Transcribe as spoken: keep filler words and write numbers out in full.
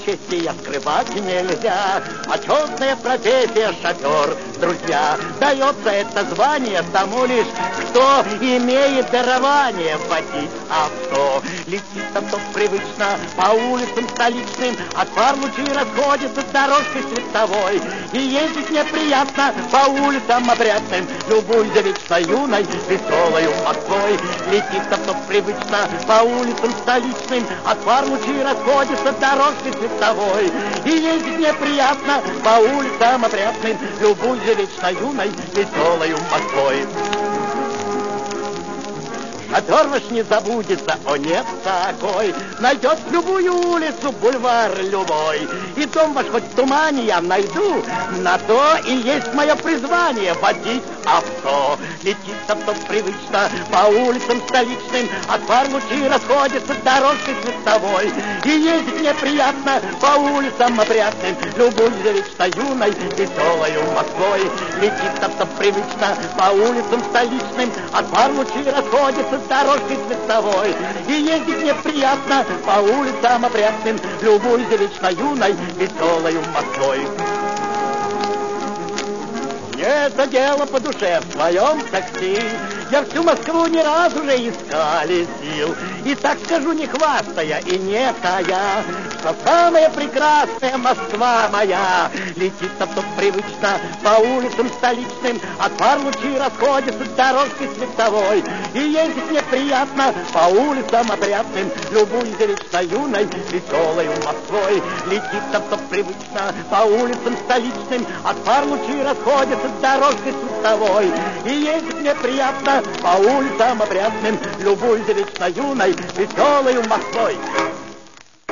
профессия скрывать нельзя. Почетная профессия шофер, друзья. Дается это звание тому лишь, кто имеет дарование водить авто. Летит авто привычно по улицам столичным, от фар лучи расходится дорожкой световой. И ездить неприятно по улицам опрятным, любуйся вечно юной, веселою Москвой. Летит авто привычно по улицам столичным, от фар лучи расходится дорожкой световой. И ездить неприятно по улицам опрятным, любуйся вечно юной, веселою Москвой. Шофер ваш не забудется, о нет такой, найдет любую улицу, бульвар любой. И дом ваш хоть в тумане я найду, на то и есть мое призвание водить авто. Летит авто привычно по улицам столичным, от фар лучи расходятся дорожкой световой. И ездить мне приятно по улицам опрятным, любуйся вечно юной, веселою Москвой. Летит авто привычно по улицам столичным, от фар лучи расходятся дорожкой световой. И ездить мне приятно по улицам опрятным, любуйся вечно юной, веселою Москвой. Мне это дело по душе в своем такси. Я всю Москву ни разу уже искали сил. И так скажу, не хвастая и не тая, что самая прекрасная Москва моя. Летит авто привычно по улицам столичным, от фар лучи расходятся дорожкой световой. И ездить мне приятно по улицам опрятным, любуйся вечно юной, веселою Москвой. Летит авто привычно по улицам столичным, от фар лучи расходятся дорожкой световой. И ездить мне приятно по улицам опрятным, любуйся вечно юной, веселою Москвой.